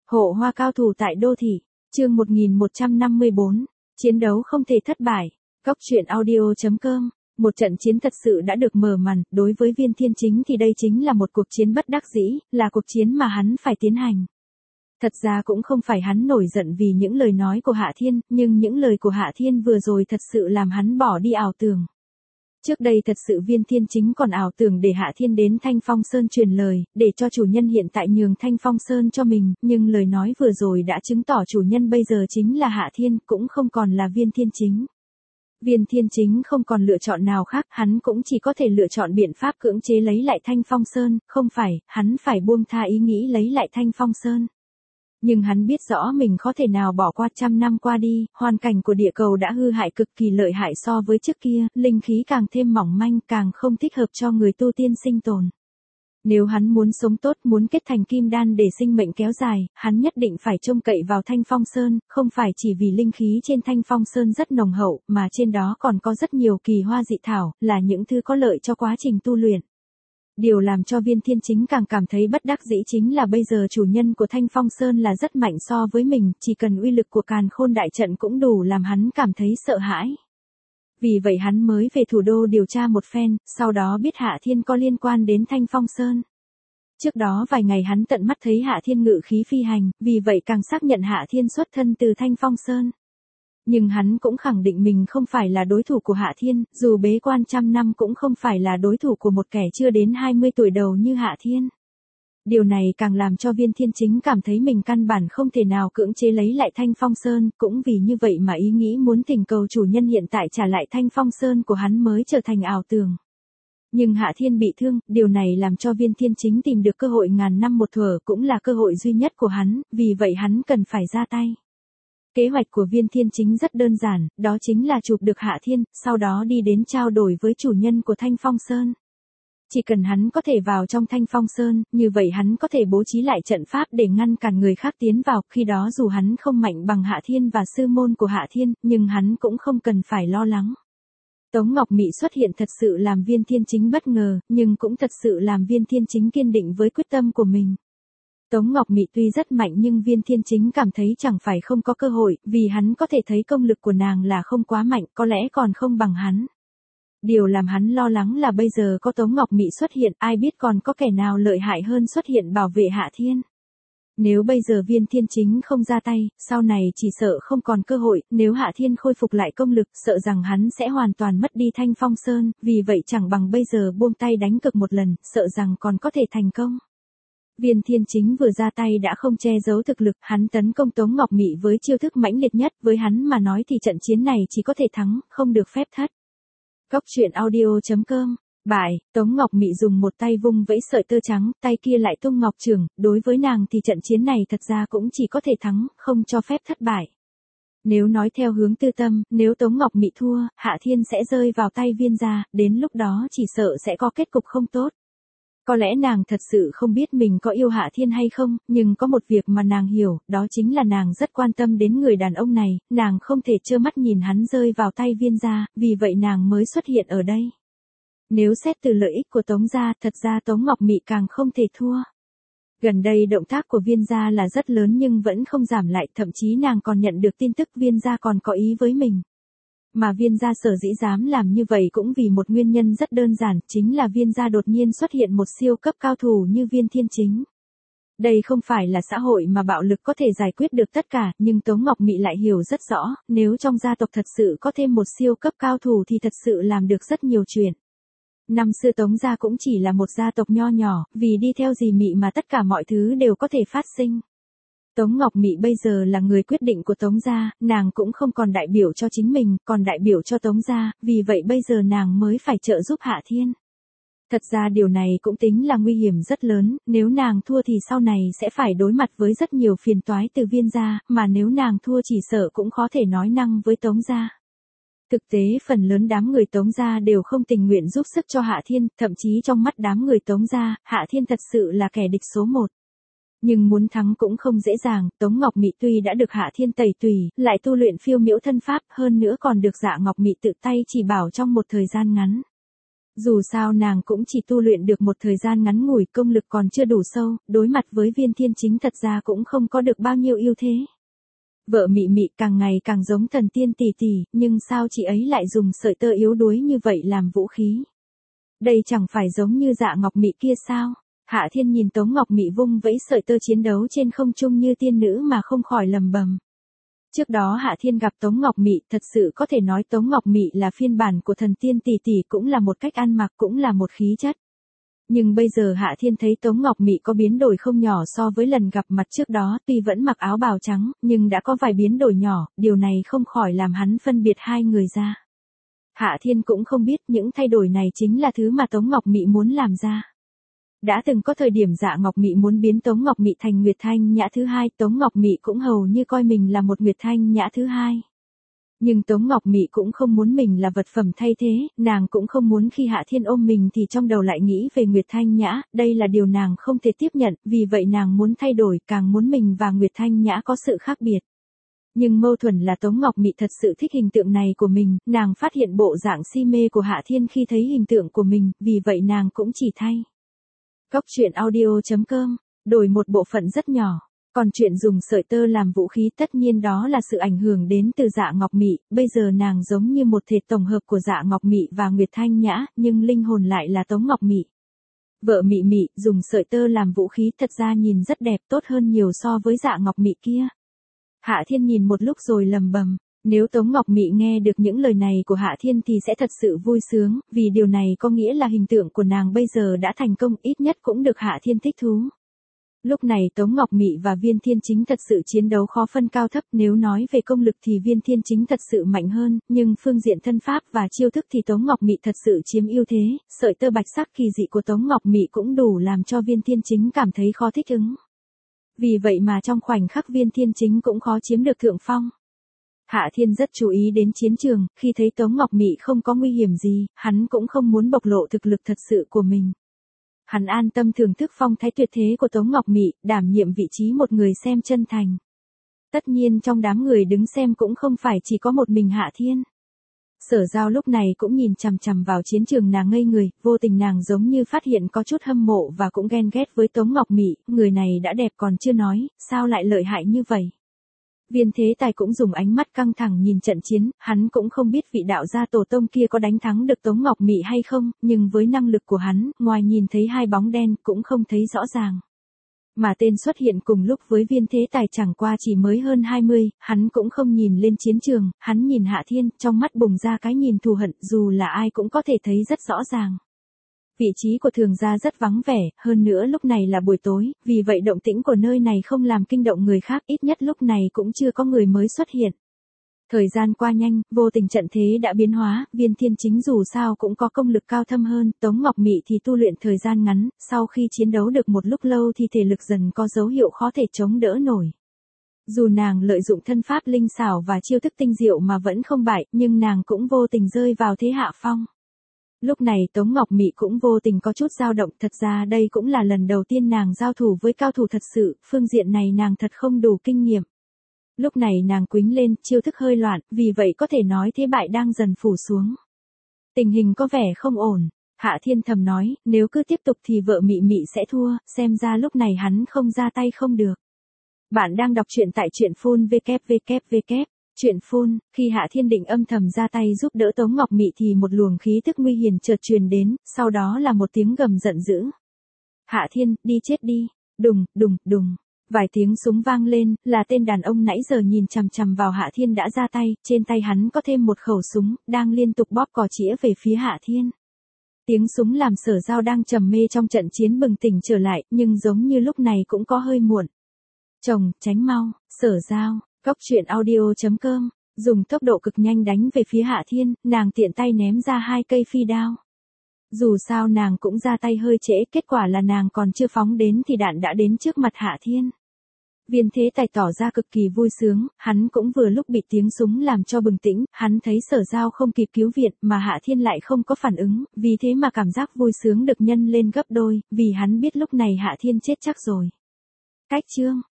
Hộ hoa cao thủ tại đô thị, chương 1154, chiến đấu không thể thất bại. Góc truyện audio.com. Một trận chiến thật sự đã được mở màn, đối với Viên Thiên Chính thì đây chính là một cuộc chiến bất đắc dĩ, là cuộc chiến mà hắn phải tiến hành. Thật ra cũng không phải hắn nổi giận vì những lời nói của Hạ Thiên, nhưng những lời của Hạ Thiên vừa rồi thật sự làm hắn bỏ đi ảo tưởng. Trước đây thật sự Viên Thiên Chính còn ảo tưởng để Hạ Thiên đến Thanh Phong Sơn truyền lời, để cho chủ nhân hiện tại nhường Thanh Phong Sơn cho mình, nhưng lời nói vừa rồi đã chứng tỏ chủ nhân bây giờ chính là Hạ Thiên, cũng không còn là Viên Thiên Chính. Viên Thiên Chính không còn lựa chọn nào khác, hắn cũng chỉ có thể lựa chọn biện pháp cưỡng chế lấy lại Thanh Phong Sơn, không phải, hắn phải buông tha ý nghĩ lấy lại Thanh Phong Sơn. Nhưng hắn biết rõ mình có thể nào bỏ qua 100 năm qua đi, hoàn cảnh của địa cầu đã hư hại cực kỳ lợi hại so với trước kia, linh khí càng thêm mỏng manh, càng không thích hợp cho người tu tiên sinh tồn. Nếu hắn muốn sống tốt, muốn kết thành kim đan để sinh mệnh kéo dài, hắn nhất định phải trông cậy vào Thanh Phong Sơn, không phải chỉ vì linh khí trên Thanh Phong Sơn rất nồng hậu, mà trên đó còn có rất nhiều kỳ hoa dị thảo, là những thứ có lợi cho quá trình tu luyện. Điều làm cho Viên Thiên Chính càng cảm thấy bất đắc dĩ chính là bây giờ chủ nhân của Thanh Phong Sơn là rất mạnh so với mình, chỉ cần uy lực của Càn Khôn đại trận cũng đủ làm hắn cảm thấy sợ hãi. Vì vậy hắn mới về thủ đô điều tra một phen, sau đó biết Hạ Thiên có liên quan đến Thanh Phong Sơn. Trước đó vài ngày hắn tận mắt thấy Hạ Thiên ngự khí phi hành, vì vậy càng xác nhận Hạ Thiên xuất thân từ Thanh Phong Sơn. Nhưng hắn cũng khẳng định mình không phải là đối thủ của Hạ Thiên, dù bế quan 100 năm cũng không phải là đối thủ của một kẻ chưa đến 20 tuổi đầu như Hạ Thiên. Điều này càng làm cho Viên Thiên Chính cảm thấy mình căn bản không thể nào cưỡng chế lấy lại Thanh Phong Sơn, cũng vì như vậy mà ý nghĩ muốn thỉnh cầu chủ nhân hiện tại trả lại Thanh Phong Sơn của hắn mới trở thành ảo tưởng. Nhưng Hạ Thiên bị thương, điều này làm cho Viên Thiên Chính tìm được cơ hội ngàn năm một thuở, cũng là cơ hội duy nhất của hắn, vì vậy hắn cần phải ra tay. Kế hoạch của Viên Thiên Chính rất đơn giản, đó chính là chụp được Hạ Thiên, sau đó đi đến trao đổi với chủ nhân của Thanh Phong Sơn. Chỉ cần hắn có thể vào trong Thanh Phong Sơn, như vậy hắn có thể bố trí lại trận pháp để ngăn cản người khác tiến vào, khi đó dù hắn không mạnh bằng Hạ Thiên và sư môn của Hạ Thiên, nhưng hắn cũng không cần phải lo lắng. Tống Ngọc Mị xuất hiện thật sự làm Viên Thiên Chính bất ngờ, nhưng cũng thật sự làm Viên Thiên Chính kiên định với quyết tâm của mình. Tống Ngọc Mị tuy rất mạnh nhưng Viên Thiên Chính cảm thấy chẳng phải không có cơ hội, vì hắn có thể thấy công lực của nàng là không quá mạnh, có lẽ còn không bằng hắn. Điều làm hắn lo lắng là bây giờ có Tống Ngọc Mị xuất hiện, ai biết còn có kẻ nào lợi hại hơn xuất hiện bảo vệ Hạ Thiên. Nếu bây giờ Viên Thiên Chính không ra tay, sau này chỉ sợ không còn cơ hội, nếu Hạ Thiên khôi phục lại công lực, sợ rằng hắn sẽ hoàn toàn mất đi Thanh Phong Sơn, vì vậy chẳng bằng bây giờ buông tay đánh cược một lần, sợ rằng còn có thể thành công. Viên Thiên Chính vừa ra tay đã không che giấu thực lực, hắn tấn công Tống Ngọc Mị với chiêu thức mãnh liệt nhất, với hắn mà nói thì trận chiến này chỉ có thể thắng, không được phép thất. Góc truyện audio.com. Bại, Tống Ngọc Mị dùng một tay vung vẫy sợi tơ trắng, tay kia lại tung ngọc chưởng, đối với nàng thì trận chiến này thật ra cũng chỉ có thể thắng, không cho phép thất bại. Nếu nói theo hướng tư tâm, nếu Tống Ngọc Mị thua, Hạ Thiên sẽ rơi vào tay Viên gia, đến lúc đó chỉ sợ sẽ có kết cục không tốt. Có lẽ nàng thật sự không biết mình có yêu Hạ Thiên hay không, nhưng có một việc mà nàng hiểu, đó chính là nàng rất quan tâm đến người đàn ông này, nàng không thể trơ mắt nhìn hắn rơi vào tay Viên gia, vì vậy nàng mới xuất hiện ở đây. Nếu xét từ lợi ích của Tống gia, thật ra Tống Ngọc Mị càng không thể thua. Gần đây động tác của Viên gia là rất lớn nhưng vẫn không giảm lại, thậm chí nàng còn nhận được tin tức Viên gia còn có ý với mình. Mà Viên gia sở dĩ dám làm như vậy cũng vì một nguyên nhân rất đơn giản, chính là Viên gia đột nhiên xuất hiện một siêu cấp cao thủ như Viên Thiên Chính. Đây không phải là xã hội mà bạo lực có thể giải quyết được tất cả, nhưng Tống Ngọc Mị lại hiểu rất rõ, nếu trong gia tộc thật sự có thêm một siêu cấp cao thủ thì thật sự làm được rất nhiều chuyện. Năm xưa Tống gia cũng chỉ là một gia tộc nho nhỏ, vì đi theo dì Mị mà tất cả mọi thứ đều có thể phát sinh. Tống Ngọc Mị bây giờ là người quyết định của Tống gia, nàng cũng không còn đại biểu cho chính mình, còn đại biểu cho Tống gia, vì vậy bây giờ nàng mới phải trợ giúp Hạ Thiên. Thật ra điều này cũng tính là nguy hiểm rất lớn, nếu nàng thua thì sau này sẽ phải đối mặt với rất nhiều phiền toái từ Viên gia, mà nếu nàng thua chỉ sợ cũng khó thể nói năng với Tống gia. Thực tế phần lớn đám người Tống gia đều không tình nguyện giúp sức cho Hạ Thiên, thậm chí trong mắt đám người Tống gia, Hạ Thiên thật sự là kẻ địch số một. Nhưng muốn thắng cũng không dễ dàng, Tống Ngọc Mị tuy đã được Hạ Thiên tẩy tùy, lại tu luyện phiêu miễu thân pháp, hơn nữa còn được Dạ Ngọc Mị tự tay chỉ bảo trong một thời gian ngắn. Dù sao nàng cũng chỉ tu luyện được một thời gian ngắn ngủi, công lực còn chưa đủ sâu, đối mặt với Viên Thiên Chính thật ra cũng không có được bao nhiêu ưu thế. Vợ Mị Mị càng ngày càng giống thần tiên tỷ tỷ, nhưng sao chị ấy lại dùng sợi tơ yếu đuối như vậy làm vũ khí? Đây chẳng phải giống như Dạ Ngọc Mị kia sao? Hạ Thiên nhìn Tống Ngọc Mị vung vẫy sợi tơ chiến đấu trên không trung như tiên nữ mà không khỏi lầm bầm. Trước đó Hạ Thiên gặp Tống Ngọc Mị, thật sự có thể nói Tống Ngọc Mị là phiên bản của thần tiên tỷ tỷ, cũng là một cách ăn mặc, cũng là một khí chất. Nhưng bây giờ Hạ Thiên thấy Tống Ngọc Mị có biến đổi không nhỏ so với lần gặp mặt trước đó, tuy vẫn mặc áo bào trắng, nhưng đã có vài biến đổi nhỏ, điều này không khỏi làm hắn phân biệt hai người ra. Hạ Thiên cũng không biết những thay đổi này chính là thứ mà Tống Ngọc Mị muốn làm ra. Đã từng có thời điểm Dạ Ngọc Mị muốn biến Tống Ngọc Mị thành Nguyệt Thanh Nhã thứ hai, Tống Ngọc Mị cũng hầu như coi mình là một Nguyệt Thanh Nhã thứ hai. Nhưng Tống Ngọc Mị cũng không muốn mình là vật phẩm thay thế, nàng cũng không muốn khi Hạ Thiên ôm mình thì trong đầu lại nghĩ về Nguyệt Thanh Nhã, đây là điều nàng không thể tiếp nhận, vì vậy nàng muốn thay đổi, càng muốn mình và Nguyệt Thanh Nhã có sự khác biệt. Nhưng mâu thuẫn là Tống Ngọc Mị thật sự thích hình tượng này của mình, nàng phát hiện bộ dạng si mê của Hạ Thiên khi thấy hình tượng của mình, vì vậy nàng cũng chỉ thay. Góc truyện audio.com, đổi một bộ phận rất nhỏ. Còn chuyện dùng sợi tơ làm vũ khí tất nhiên đó là sự ảnh hưởng đến từ Dạ Ngọc Mị, bây giờ nàng giống như một thể tổng hợp của Dạ Ngọc Mị và Nguyệt Thanh Nhã, nhưng linh hồn lại là Tống Ngọc Mị. Vợ Mị Mị dùng sợi tơ làm vũ khí thật ra nhìn rất đẹp, tốt hơn nhiều so với Dạ Ngọc Mị kia. Hạ Thiên nhìn một lúc rồi lầm bầm, nếu Tống Ngọc Mị nghe được những lời này của Hạ Thiên thì sẽ thật sự vui sướng, vì điều này có nghĩa là hình tượng của nàng bây giờ đã thành công, ít nhất cũng được Hạ Thiên thích thú. Lúc này Tống Ngọc Mị và Viên Thiên Chính thật sự chiến đấu khó phân cao thấp, nếu nói về công lực thì Viên Thiên Chính thật sự mạnh hơn, nhưng phương diện thân pháp và chiêu thức thì Tống Ngọc Mị thật sự chiếm ưu thế, sợi tơ bạch sắc kỳ dị của Tống Ngọc Mị cũng đủ làm cho Viên Thiên Chính cảm thấy khó thích ứng. Vì vậy mà trong khoảnh khắc Viên Thiên Chính cũng khó chiếm được thượng phong. Hạ Thiên rất chú ý đến chiến trường, khi thấy Tống Ngọc Mị không có nguy hiểm gì, hắn cũng không muốn bộc lộ thực lực thật sự của mình. Hắn an tâm thưởng thức phong thái tuyệt thế của Tống Ngọc Mị, đảm nhiệm vị trí một người xem chân thành. Tất nhiên trong đám người đứng xem cũng không phải chỉ có một mình Hạ Thiên. Sở Giao lúc này cũng nhìn chằm chằm vào chiến trường, nàng ngây người, vô tình nàng giống như phát hiện có chút hâm mộ và cũng ghen ghét với Tống Ngọc Mị, người này đã đẹp còn chưa nói, sao lại lợi hại như vậy. Viên Thế Tài cũng dùng ánh mắt căng thẳng nhìn trận chiến, hắn cũng không biết vị đạo gia tổ tông kia có đánh thắng được Tống Ngọc Mị hay không, nhưng với năng lực của hắn, ngoài nhìn thấy hai bóng đen cũng không thấy rõ ràng. Mà tên xuất hiện cùng lúc với Viên Thế Tài chẳng qua chỉ mới hơn 20, hắn cũng không nhìn lên chiến trường, hắn nhìn Hạ Thiên, trong mắt bùng ra cái nhìn thù hận, dù là ai cũng có thể thấy rất rõ ràng. Vị trí của Thường gia rất vắng vẻ, hơn nữa lúc này là buổi tối, vì vậy động tĩnh của nơi này không làm kinh động người khác, ít nhất lúc này cũng chưa có người mới xuất hiện. Thời gian qua nhanh, vô tình trận thế đã biến hóa, Viên Thiên Chính dù sao cũng có công lực cao thâm hơn, Tống Ngọc Mị thì tu luyện thời gian ngắn, sau khi chiến đấu được một lúc lâu thì thể lực dần có dấu hiệu khó thể chống đỡ nổi. Dù nàng lợi dụng thân pháp linh xảo và chiêu thức tinh diệu mà vẫn không bại, nhưng nàng cũng vô tình rơi vào thế hạ phong. Lúc này Tống Ngọc Mị cũng vô tình có chút dao động, thật ra đây cũng là lần đầu tiên nàng giao thủ với cao thủ thật sự, phương diện này nàng thật không đủ kinh nghiệm. Lúc này nàng quĩnh lên, chiêu thức hơi loạn, vì vậy có thể nói thế bại đang dần phủ xuống. Tình hình có vẻ không ổn, Hạ Thiên thầm nói, nếu cứ tiếp tục thì vợ Mị Mị sẽ thua, xem ra lúc này hắn không ra tay không được. Bạn đang đọc truyện tại truyện phun www. Chuyện phun, khi Hạ Thiên định âm thầm ra tay giúp đỡ Tống Ngọc Mị thì một luồng khí tức nguy hiểm chợt truyền đến, sau đó là một tiếng gầm giận dữ. Hạ Thiên, đi chết đi, đùng, đùng, đùng. Vài tiếng súng vang lên, là tên đàn ông nãy giờ nhìn chằm chằm vào Hạ Thiên đã ra tay, trên tay hắn có thêm một khẩu súng, đang liên tục bóp cò chĩa về phía Hạ Thiên. Tiếng súng làm Sở Giao đang trầm mê trong trận chiến bừng tỉnh trở lại, nhưng giống như lúc này cũng có hơi muộn. Chồng, tránh mau, Sở Giao. Góc truyện audio.com, dùng tốc độ cực nhanh đánh về phía Hạ Thiên, nàng tiện tay ném ra 2 cây phi đao. Dù sao nàng cũng ra tay hơi trễ, kết quả là nàng còn chưa phóng đến thì đạn đã đến trước mặt Hạ Thiên. Viên Thế Tài tỏ ra cực kỳ vui sướng, hắn cũng vừa lúc bị tiếng súng làm cho bừng tỉnh, hắn thấy Sở Giao không kịp cứu viện mà Hạ Thiên lại không có phản ứng, vì thế mà cảm giác vui sướng được nhân lên gấp đôi, vì hắn biết lúc này Hạ Thiên chết chắc rồi. Cách chương